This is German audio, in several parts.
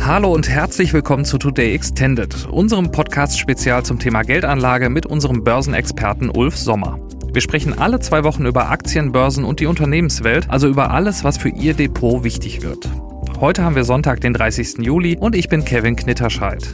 Hallo und herzlich willkommen zu Today Extended, unserem Podcast-Spezial zum Thema Geldanlage mit unserem Börsenexperten Ulf Sommer. Wir sprechen alle 2 Wochen über Aktien, Börsen und die Unternehmenswelt, also über alles, was für Ihr Depot wichtig wird. Heute haben wir Sonntag, den 30. Juli und ich bin Kevin Knitterscheid.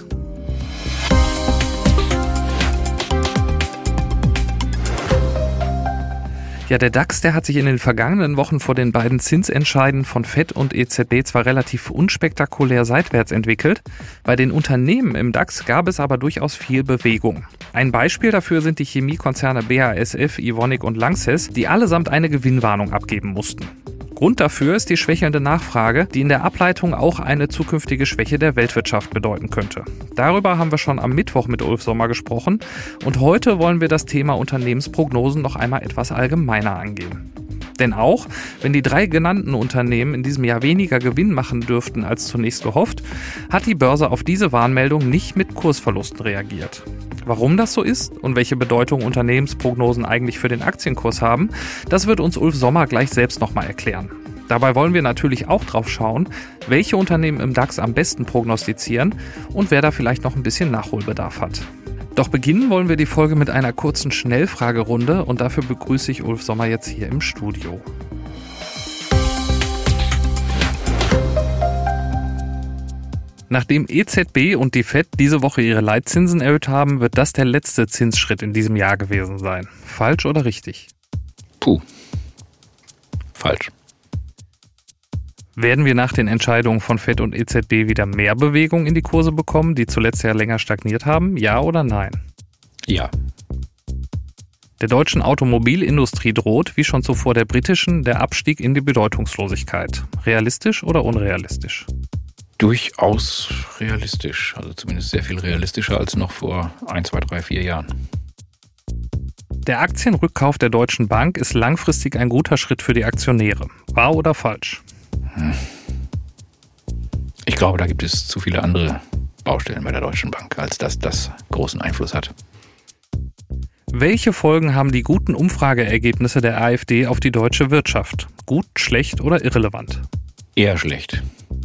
Ja, der DAX, der hat sich in den vergangenen Wochen vor den beiden Zinsentscheiden von FED und EZB zwar relativ unspektakulär seitwärts entwickelt. Bei den Unternehmen im DAX gab es aber durchaus viel Bewegung. Ein Beispiel dafür sind die Chemiekonzerne BASF, Evonik und Lanxess, die allesamt eine Gewinnwarnung abgeben mussten. Grund dafür ist die schwächelnde Nachfrage, die in der Ableitung auch eine zukünftige Schwäche der Weltwirtschaft bedeuten könnte. Darüber haben wir schon am Mittwoch mit Ulf Sommer gesprochen und heute wollen wir das Thema Unternehmensprognosen noch einmal etwas allgemeiner angehen. Denn auch wenn die 3 genannten Unternehmen in diesem Jahr weniger Gewinn machen dürften als zunächst gehofft, hat die Börse auf diese Warnmeldung nicht mit Kursverlusten reagiert. Warum das so ist und welche Bedeutung Unternehmensprognosen eigentlich für den Aktienkurs haben, das wird uns Ulf Sommer gleich selbst nochmal erklären. Dabei wollen wir natürlich auch drauf schauen, welche Unternehmen im DAX am besten prognostizieren und wer da vielleicht noch ein bisschen Nachholbedarf hat. Doch beginnen wollen wir die Folge mit einer kurzen Schnellfragerunde und dafür begrüße ich Ulf Sommer jetzt hier im Studio. Nachdem EZB und die FED diese Woche ihre Leitzinsen erhöht haben, wird das der letzte Zinsschritt in diesem Jahr gewesen sein. Falsch oder richtig? Falsch. Werden wir nach den Entscheidungen von FED und EZB wieder mehr Bewegung in die Kurse bekommen, die zuletzt ja länger stagniert haben? Ja oder nein? Ja. Der deutschen Automobilindustrie droht, wie schon zuvor der britischen, der Abstieg in die Bedeutungslosigkeit. Realistisch oder unrealistisch? Durchaus realistisch. Also zumindest sehr viel realistischer als noch vor 1, 2, 3, 4 Jahren. Der Aktienrückkauf der Deutschen Bank ist langfristig ein guter Schritt für die Aktionäre. Wahr oder falsch? Ich glaube, da gibt es zu viele andere Baustellen bei der Deutschen Bank, als dass das großen Einfluss hat. Welche Folgen haben die guten Umfrageergebnisse der AfD auf die deutsche Wirtschaft? Gut, schlecht oder irrelevant? Eher schlecht.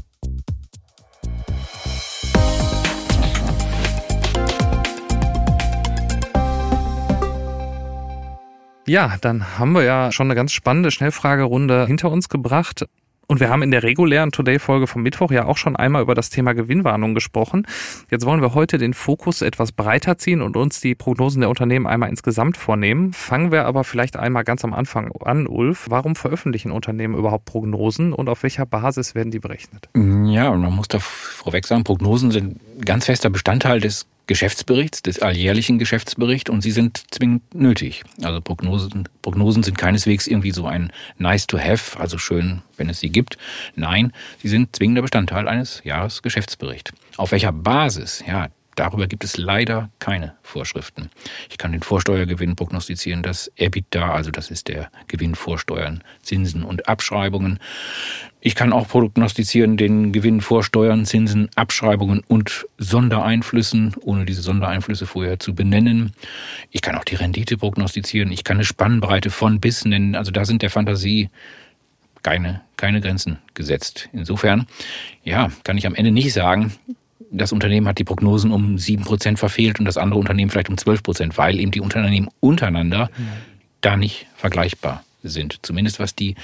Ja, dann haben wir ja schon eine ganz spannende Schnellfragerunde hinter uns gebracht. Und wir haben in der regulären Today-Folge vom Mittwoch ja auch schon einmal über das Thema Gewinnwarnung gesprochen. Jetzt wollen wir heute den Fokus etwas breiter ziehen und uns die Prognosen der Unternehmen einmal insgesamt vornehmen. Fangen wir aber vielleicht einmal ganz am Anfang an, Ulf. Warum veröffentlichen Unternehmen überhaupt Prognosen und auf welcher Basis werden die berechnet? Ja, und man muss da vorweg sagen, Prognosen sind ganz fester Bestandteil des Geschäftsberichts, des alljährlichen Geschäftsberichts und sie sind zwingend nötig. Also Prognosen sind keineswegs irgendwie so ein nice to have, also schön, wenn es sie gibt. Nein, sie sind zwingender Bestandteil eines Jahresgeschäftsberichts. Auf welcher Basis? Ja, darüber gibt es leider keine Vorschriften. Ich kann den Vorsteuergewinn prognostizieren, das EBITDA, also das ist der Gewinn vor Steuern, Zinsen und Abschreibungen. Ich kann auch prognostizieren den Gewinn vor Steuern, Zinsen, Abschreibungen und Sondereinflüssen, ohne diese Sondereinflüsse vorher zu benennen. Ich kann auch die Rendite prognostizieren. Ich kann eine Spannbreite von bis nennen. Also da sind der Fantasie keine Grenzen gesetzt. Insofern, ja, kann ich am Ende nicht sagen, das Unternehmen hat die Prognosen um 7% verfehlt und das andere Unternehmen vielleicht um 12%, weil eben die Unternehmen untereinander da nicht vergleichbar sind. Zumindest was die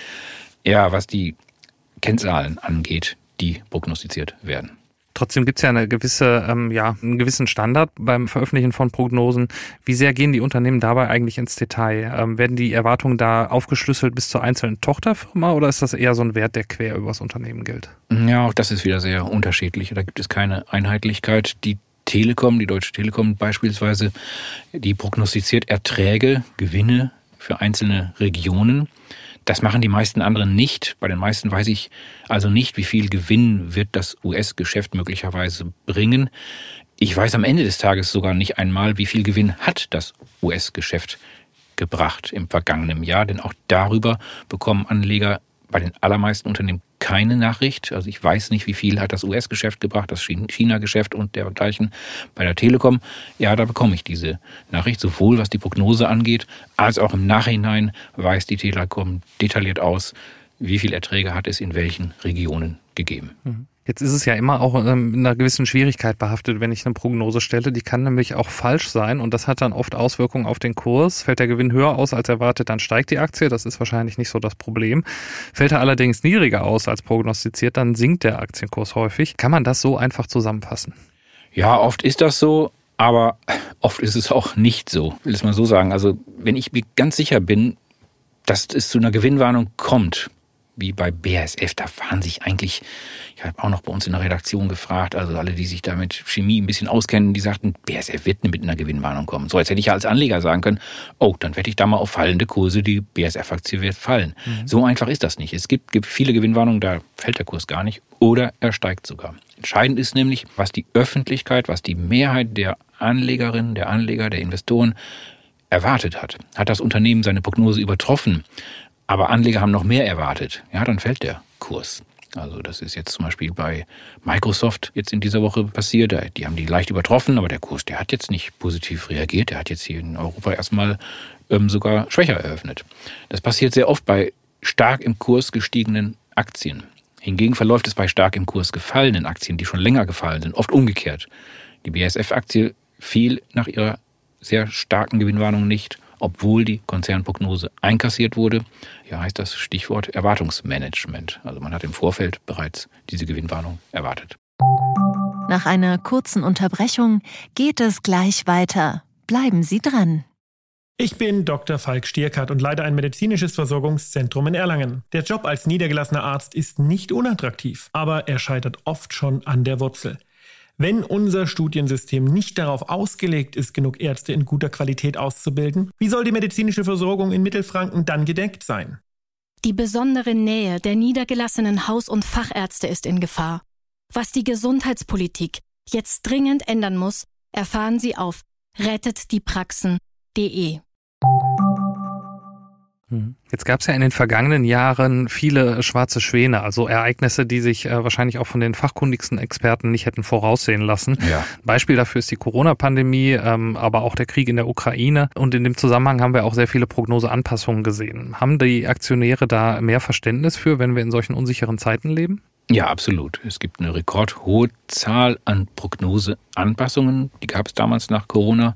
Kennzahlen angeht, die prognostiziert werden. Trotzdem gibt es ja einen gewissen Standard beim Veröffentlichen von Prognosen. Wie sehr gehen die Unternehmen dabei eigentlich ins Detail? Werden die Erwartungen da aufgeschlüsselt bis zur einzelnen Tochterfirma oder ist das eher so ein Wert, der quer über das Unternehmen gilt? Ja, auch das ist wieder sehr unterschiedlich. Da gibt es keine Einheitlichkeit. Die Deutsche Telekom beispielsweise, die prognostiziert Erträge, Gewinne für einzelne Regionen. Das machen die meisten anderen nicht. Bei den meisten weiß ich also nicht, wie viel Gewinn wird das US-Geschäft möglicherweise bringen. Ich weiß am Ende des Tages sogar nicht einmal, wie viel Gewinn hat das US-Geschäft gebracht im vergangenen Jahr. Denn auch darüber bekommen Anleger bei den allermeisten Unternehmen keine Nachricht. Also ich weiß nicht, wie viel hat das US-Geschäft gebracht, das China-Geschäft und dergleichen. Bei der Telekom, ja, da bekomme ich diese Nachricht, sowohl was die Prognose angeht, als auch im Nachhinein weist die Telekom detailliert aus, wie viel Erträge hat es in welchen Regionen gegeben. Jetzt ist es ja immer auch mit einer gewissen Schwierigkeit behaftet, wenn ich eine Prognose stelle. Die kann nämlich auch falsch sein und das hat dann oft Auswirkungen auf den Kurs. Fällt der Gewinn höher aus als erwartet, dann steigt die Aktie. Das ist wahrscheinlich nicht so das Problem. Fällt er allerdings niedriger aus als prognostiziert, dann sinkt der Aktienkurs häufig. Kann man das so einfach zusammenfassen? Ja, oft ist das so, aber oft ist es auch nicht so. Ich will es mal so sagen. Also wenn ich mir ganz sicher bin, dass es zu einer Gewinnwarnung kommt, wie bei BASF, da waren sich eigentlich, ich habe auch noch bei uns in der Redaktion gefragt, also alle, die sich da mit Chemie ein bisschen auskennen, die sagten, BASF wird mit einer Gewinnwarnung kommen. So, jetzt hätte ich ja als Anleger sagen können, oh, dann wette ich da mal auf fallende Kurse, die BASF-Aktie wird fallen. So einfach ist das nicht. Es gibt viele Gewinnwarnungen, da fällt der Kurs gar nicht oder er steigt sogar. Entscheidend ist nämlich, was die Öffentlichkeit, was die Mehrheit der Anlegerinnen, der Anleger, der Investoren erwartet hat. Hat das Unternehmen seine Prognose übertroffen? Aber Anleger haben noch mehr erwartet, ja, dann fällt der Kurs. Also das ist jetzt zum Beispiel bei Microsoft jetzt in dieser Woche passiert. Die haben die leicht übertroffen, aber der Kurs, der hat jetzt nicht positiv reagiert. Der hat jetzt hier in Europa erstmal sogar schwächer eröffnet. Das passiert sehr oft bei stark im Kurs gestiegenen Aktien. Hingegen verläuft es bei stark im Kurs gefallenen Aktien, die schon länger gefallen sind, oft umgekehrt. Die BASF-Aktie fiel nach ihrer sehr starken Gewinnwarnung nicht, obwohl die Konzernprognose einkassiert wurde. Ja, heißt das Stichwort Erwartungsmanagement. Also man hat im Vorfeld bereits diese Gewinnwarnung erwartet. Nach einer kurzen Unterbrechung geht es gleich weiter. Bleiben Sie dran. Ich bin Dr. Falk Stierkart und leite ein medizinisches Versorgungszentrum in Erlangen. Der Job als niedergelassener Arzt ist nicht unattraktiv, aber er scheitert oft schon an der Wurzel. Wenn unser Studiensystem nicht darauf ausgelegt ist, genug Ärzte in guter Qualität auszubilden, wie soll die medizinische Versorgung in Mittelfranken dann gedeckt sein? Die besondere Nähe der niedergelassenen Haus- und Fachärzte ist in Gefahr. Was die Gesundheitspolitik jetzt dringend ändern muss, erfahren Sie auf rettetdiepraxen.de. Jetzt gab es ja in den vergangenen Jahren viele schwarze Schwäne, also Ereignisse, die sich wahrscheinlich auch von den fachkundigsten Experten nicht hätten voraussehen lassen. Ja. Beispiel dafür ist die Corona-Pandemie, aber auch der Krieg in der Ukraine. Und in dem Zusammenhang haben wir auch sehr viele Prognoseanpassungen gesehen. Haben die Aktionäre da mehr Verständnis für, wenn wir in solchen unsicheren Zeiten leben? Ja, absolut. Es gibt eine rekordhohe Zahl an Prognoseanpassungen. Die gab es damals nach Corona.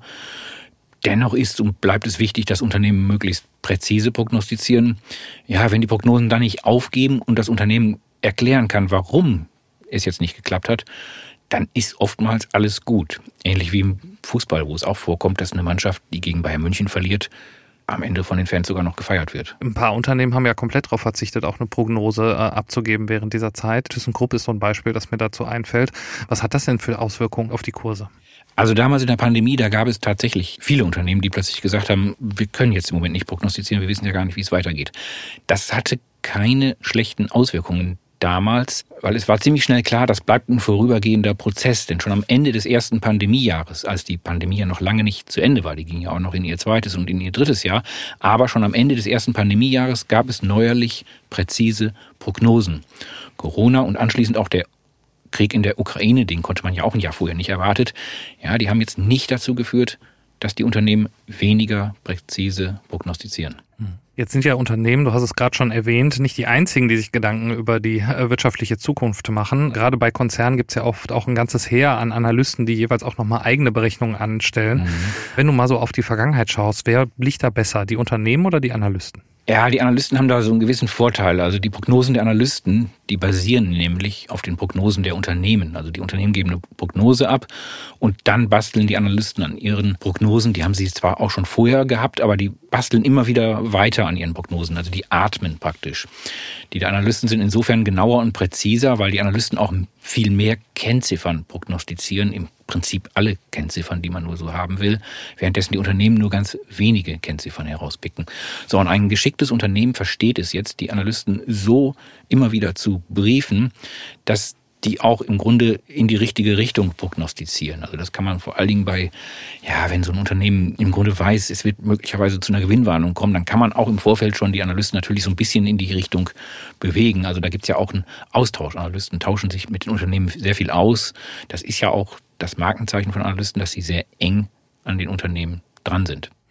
Dennoch ist und bleibt es wichtig, dass Unternehmen möglichst präzise prognostizieren. Ja, wenn die Prognosen dann nicht aufgeben und das Unternehmen erklären kann, warum es jetzt nicht geklappt hat, dann ist oftmals alles gut. Ähnlich wie im Fußball, wo es auch vorkommt, dass eine Mannschaft, die gegen Bayern München verliert, am Ende von den Fans sogar noch gefeiert wird. Ein paar Unternehmen haben ja komplett darauf verzichtet, auch eine Prognose abzugeben während dieser Zeit. ThyssenKrupp ist so ein Beispiel, das mir dazu einfällt. Was hat das denn für Auswirkungen auf die Kurse? Also damals in der Pandemie, da gab es tatsächlich viele Unternehmen, die plötzlich gesagt haben, wir können jetzt im Moment nicht prognostizieren, wir wissen ja gar nicht, wie es weitergeht. Das hatte keine schlechten Auswirkungen damals, weil es war ziemlich schnell klar, das bleibt ein vorübergehender Prozess. Denn schon am Ende des ersten Pandemiejahres, als die Pandemie ja noch lange nicht zu Ende war, die ging ja auch noch in ihr zweites und in ihr drittes Jahr, aber schon am Ende des ersten Pandemiejahres gab es neuerlich präzise Prognosen. Corona und anschließend auch der Krieg in der Ukraine, den konnte man ja auch ein Jahr vorher nicht erwartet. Ja, die haben jetzt nicht dazu geführt, dass die Unternehmen weniger präzise prognostizieren. Jetzt sind ja Unternehmen, du hast es gerade schon erwähnt, nicht die einzigen, die sich Gedanken über die wirtschaftliche Zukunft machen. Gerade bei Konzernen gibt es ja oft auch ein ganzes Heer an Analysten, die jeweils auch nochmal eigene Berechnungen anstellen. Wenn du mal so auf die Vergangenheit schaust, wer liegt da besser, die Unternehmen oder die Analysten? Ja, die Analysten haben da so einen gewissen Vorteil. Also die Prognosen der Analysten, die basieren nämlich auf den Prognosen der Unternehmen. Also die Unternehmen geben eine Prognose ab und dann basteln die Analysten an ihren Prognosen. Die haben sie zwar auch schon vorher gehabt, aber die basteln immer wieder weiter an ihren Prognosen. Also die atmen praktisch. Die der Analysten sind insofern genauer und präziser, weil die Analysten auch viel mehr Kennziffern prognostizieren. Im Prinzip alle Kennziffern, die man nur so haben will, währenddessen die Unternehmen nur ganz wenige Kennziffern herauspicken. So, und ein geschicktes Unternehmen versteht es jetzt, die Analysten so immer wieder zu briefen, dass die auch im Grunde in die richtige Richtung prognostizieren. Also das kann man vor allen Dingen bei, ja, wenn so ein Unternehmen im Grunde weiß, es wird möglicherweise zu einer Gewinnwarnung kommen, dann kann man auch im Vorfeld schon die Analysten natürlich so ein bisschen in die Richtung bewegen. Also da gibt's ja auch einen Austausch. Analysten tauschen sich mit den Unternehmen sehr viel aus. Das ist ja auch das Markenzeichen von Analysten, dass sie sehr eng an den Unternehmen dran sind.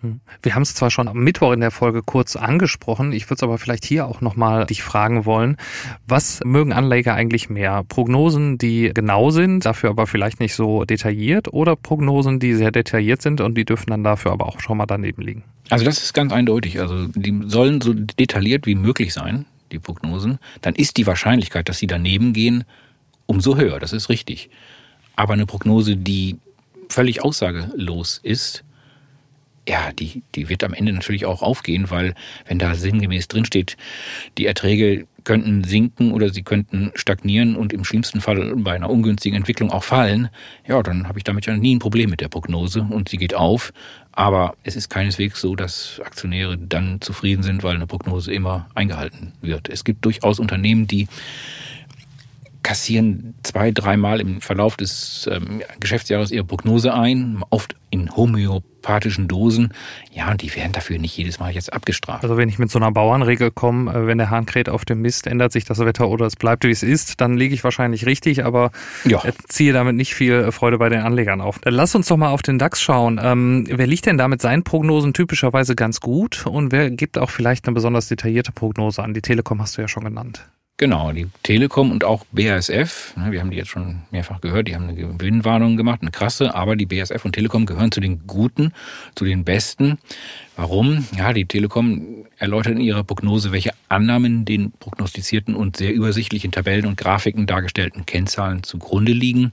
Wir haben es zwar schon am Mittwoch in der Folge kurz angesprochen, ich würde es aber vielleicht hier auch nochmal dich fragen wollen, was mögen Anleger eigentlich mehr? Prognosen, die genau sind, dafür aber vielleicht nicht so detailliert, oder Prognosen, die sehr detailliert sind und die dürfen dann dafür aber auch schon mal daneben liegen? Also das ist ganz eindeutig. Also die sollen so detailliert wie möglich sein, die Prognosen. Dann ist die Wahrscheinlichkeit, dass sie daneben gehen, umso höher. Das ist richtig. Aber eine Prognose, die völlig aussagelos ist, ja, die wird am Ende natürlich auch aufgehen, weil wenn da sinngemäß drinsteht, die Erträge könnten sinken oder sie könnten stagnieren und im schlimmsten Fall bei einer ungünstigen Entwicklung auch fallen, ja, dann habe ich damit ja nie ein Problem mit der Prognose und sie geht auf. Aber es ist keineswegs so, dass Aktionäre dann zufrieden sind, weil eine Prognose immer eingehalten wird. Es gibt durchaus Unternehmen, die kassieren 2-3 Mal im Verlauf des Geschäftsjahres ihre Prognose ein, oft in homöopathischen Dosen. Ja, und die werden dafür nicht jedes Mal jetzt abgestraft. Also wenn ich mit so einer Bauernregel komme, wenn der Hahn kräht auf dem Mist, ändert sich das Wetter oder es bleibt, wie es ist, dann liege ich wahrscheinlich richtig, aber ziehe damit nicht viel Freude bei den Anlegern auf. Lass uns doch mal auf den DAX schauen. Wer liegt denn da mit seinen Prognosen typischerweise ganz gut und wer gibt auch vielleicht eine besonders detaillierte Prognose an? Die Telekom hast du ja schon genannt. Genau, die Telekom und auch BASF, wir haben die jetzt schon mehrfach gehört, die haben eine Gewinnwarnung gemacht, eine krasse, aber die BASF und Telekom gehören zu den Guten, zu den Besten. Warum? Ja, die Telekom erläutert in ihrer Prognose, welche Annahmen den prognostizierten und sehr übersichtlich in Tabellen und Grafiken dargestellten Kennzahlen zugrunde liegen.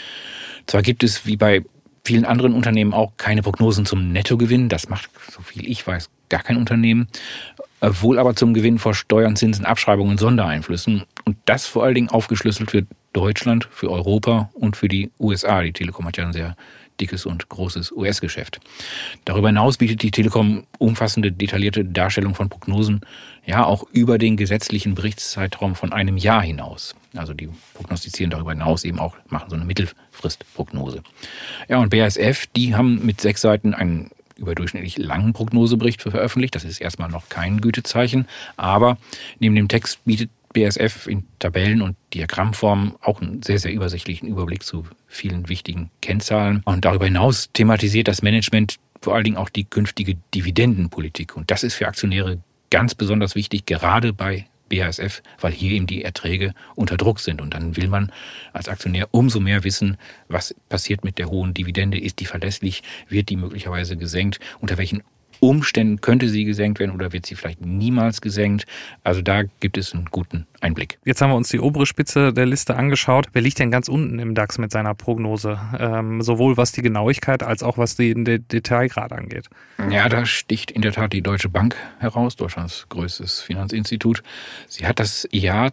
Zwar gibt es, wie bei vielen anderen Unternehmen, auch keine Prognosen zum Nettogewinn, das macht, so viel ich weiß, gar kein Unternehmen, wohl aber zum Gewinn vor Steuern, Zinsen, Abschreibungen und Sondereinflüssen. Und das vor allen Dingen aufgeschlüsselt für Deutschland, für Europa und für die USA. Die Telekom hat ja ein sehr dickes und großes US-Geschäft. Darüber hinaus bietet die Telekom umfassende, detaillierte Darstellung von Prognosen, ja auch über den gesetzlichen Berichtszeitraum von einem Jahr hinaus. Also die prognostizieren darüber hinaus eben auch, machen so eine Mittelfristprognose. Ja, und BASF, die haben mit 6 Seiten einen überdurchschnittlich langen Prognosebericht veröffentlicht. Das ist erstmal noch kein Gütezeichen, aber neben dem Text bietet BASF in Tabellen und Diagrammformen auch einen sehr, sehr übersichtlichen Überblick zu vielen wichtigen Kennzahlen. Und darüber hinaus thematisiert das Management vor allen Dingen auch die künftige Dividendenpolitik. Und das ist für Aktionäre ganz besonders wichtig, gerade bei BASF, weil hier eben die Erträge unter Druck sind. Und dann will man als Aktionär umso mehr wissen, was passiert mit der hohen Dividende. Ist die verlässlich? Wird die möglicherweise gesenkt? Unter welchen Umständen könnte sie gesenkt werden oder wird sie vielleicht niemals gesenkt? Also da gibt es einen guten Einblick. Jetzt haben wir uns die obere Spitze der Liste angeschaut. Wer liegt denn ganz unten im DAX mit seiner Prognose? Sowohl was die Genauigkeit als auch was den Detailgrad angeht. Ja, da sticht in der Tat die Deutsche Bank heraus, Deutschlands größtes Finanzinstitut. Sie hat das Jahr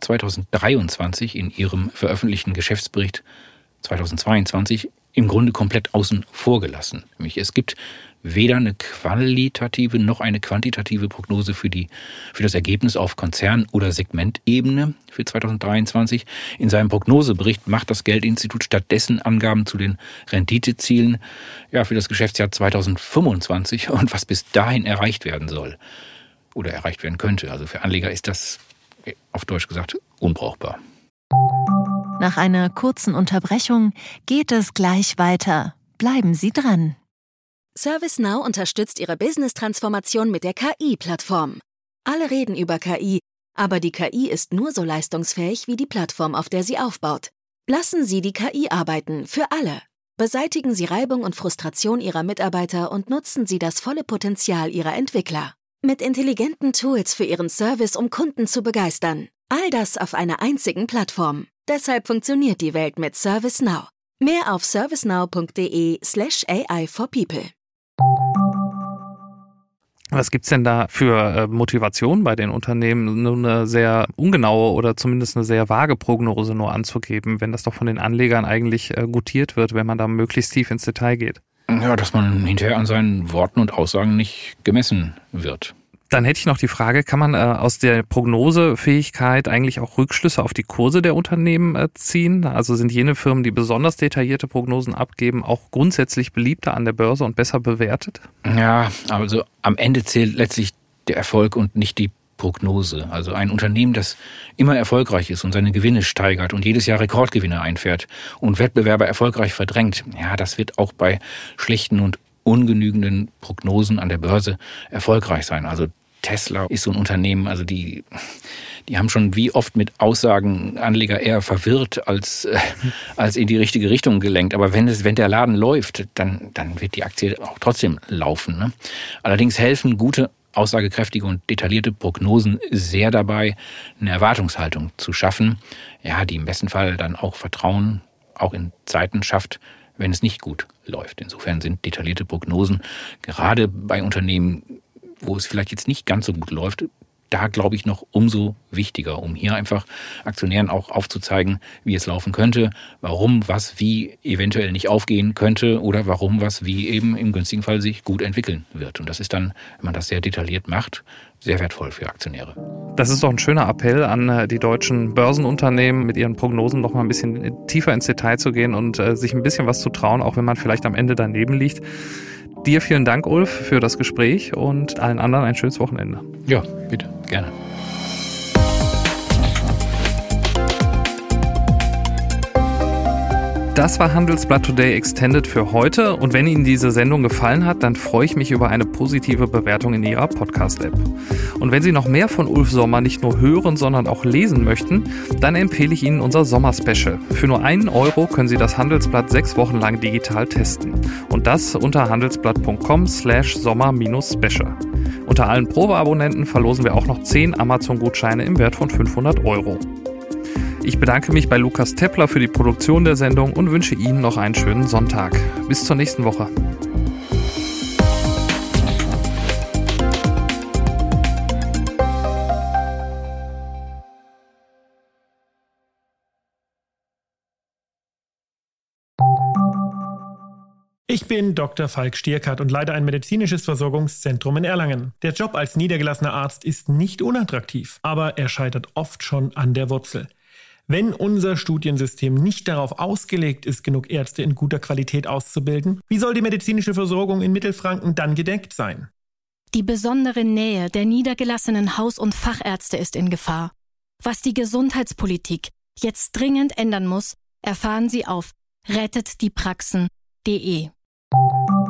2023 in ihrem veröffentlichten Geschäftsbericht 2022 im Grunde komplett außen vor gelassen. Nämlich es gibt weder eine qualitative noch eine quantitative Prognose für das Ergebnis auf Konzern- oder Segmentebene für 2023. In seinem Prognosebericht macht das Geldinstitut stattdessen Angaben zu den Renditezielen für das Geschäftsjahr 2025 und was bis dahin erreicht werden soll oder erreicht werden könnte. Also für Anleger ist das, auf Deutsch gesagt, unbrauchbar. Nach einer kurzen Unterbrechung geht es gleich weiter. Bleiben Sie dran. ServiceNow unterstützt Ihre Business-Transformation mit der KI-Plattform. Alle reden über KI, aber die KI ist nur so leistungsfähig wie die Plattform, auf der sie aufbaut. Lassen Sie die KI arbeiten, für alle. Beseitigen Sie Reibung und Frustration Ihrer Mitarbeiter und nutzen Sie das volle Potenzial Ihrer Entwickler. Mit intelligenten Tools für Ihren Service, um Kunden zu begeistern. All das auf einer einzigen Plattform. Deshalb funktioniert die Welt mit ServiceNow. Mehr auf servicenow.de/AI for people. Was gibt's denn da für Motivation bei den Unternehmen, nur eine sehr ungenaue oder zumindest eine sehr vage Prognose nur anzugeben, wenn das doch von den Anlegern eigentlich gutiert wird, wenn man da möglichst tief ins Detail geht? Ja, dass man hinterher an seinen Worten und Aussagen nicht gemessen wird. Dann hätte ich noch die Frage, kann man aus der Prognosefähigkeit eigentlich auch Rückschlüsse auf die Kurse der Unternehmen ziehen? Also sind jene Firmen, die besonders detaillierte Prognosen abgeben, auch grundsätzlich beliebter an der Börse und besser bewertet? Ja, also am Ende zählt letztlich der Erfolg und nicht die Prognose. Also ein Unternehmen, das immer erfolgreich ist und seine Gewinne steigert und jedes Jahr Rekordgewinne einfährt und Wettbewerber erfolgreich verdrängt, ja, das wird auch bei schlechten und ungenügenden Prognosen an der Börse erfolgreich sein. Also Tesla ist so ein Unternehmen, also die haben schon wie oft mit Aussagen Anleger eher verwirrt als in die richtige Richtung gelenkt. Aber wenn der Laden läuft, dann wird die Aktie auch trotzdem laufen, ne? Allerdings helfen gute, aussagekräftige und detaillierte Prognosen sehr dabei, eine Erwartungshaltung zu schaffen, ja, die im besten Fall dann auch Vertrauen auch in Zeiten schafft, wenn es nicht gut läuft. Insofern sind detaillierte Prognosen gerade bei Unternehmen, wo es vielleicht jetzt nicht ganz so gut läuft, da glaube ich noch umso wichtiger, um hier einfach Aktionären auch aufzuzeigen, wie es laufen könnte, warum was wie eventuell nicht aufgehen könnte oder warum was wie eben im günstigen Fall sich gut entwickeln wird. Und das ist dann, wenn man das sehr detailliert macht, sehr wertvoll für Aktionäre. Das ist doch ein schöner Appell an die deutschen Börsenunternehmen, mit ihren Prognosen noch mal ein bisschen tiefer ins Detail zu gehen und sich ein bisschen was zu trauen, auch wenn man vielleicht am Ende daneben liegt. Dir vielen Dank, Ulf, für das Gespräch und allen anderen ein schönes Wochenende. Ja, bitte, gerne. Das war Handelsblatt Today Extended für heute. Und wenn Ihnen diese Sendung gefallen hat, dann freue ich mich über eine positive Bewertung in Ihrer Podcast-App. Und wenn Sie noch mehr von Ulf Sommer nicht nur hören, sondern auch lesen möchten, dann empfehle ich Ihnen unser Sommer-Special. Für nur 1 € können Sie das Handelsblatt 6 Wochen lang digital testen. Und das unter handelsblatt.com/sommer-special. Unter allen Probeabonnenten verlosen wir auch noch 10 Amazon-Gutscheine im Wert von 500 €. Ich bedanke mich bei Lukas Teppler für die Produktion der Sendung und wünsche Ihnen noch einen schönen Sonntag. Bis zur nächsten Woche. Ich bin Dr. Falk Stierkart und leite ein medizinisches Versorgungszentrum in Erlangen. Der Job als niedergelassener Arzt ist nicht unattraktiv, aber er scheitert oft schon an der Wurzel. Wenn unser Studiensystem nicht darauf ausgelegt ist, genug Ärzte in guter Qualität auszubilden, wie soll die medizinische Versorgung in Mittelfranken dann gedeckt sein? Die besondere Nähe der niedergelassenen Haus- und Fachärzte ist in Gefahr. Was die Gesundheitspolitik jetzt dringend ändern muss, erfahren Sie auf rettetdiepraxen.de.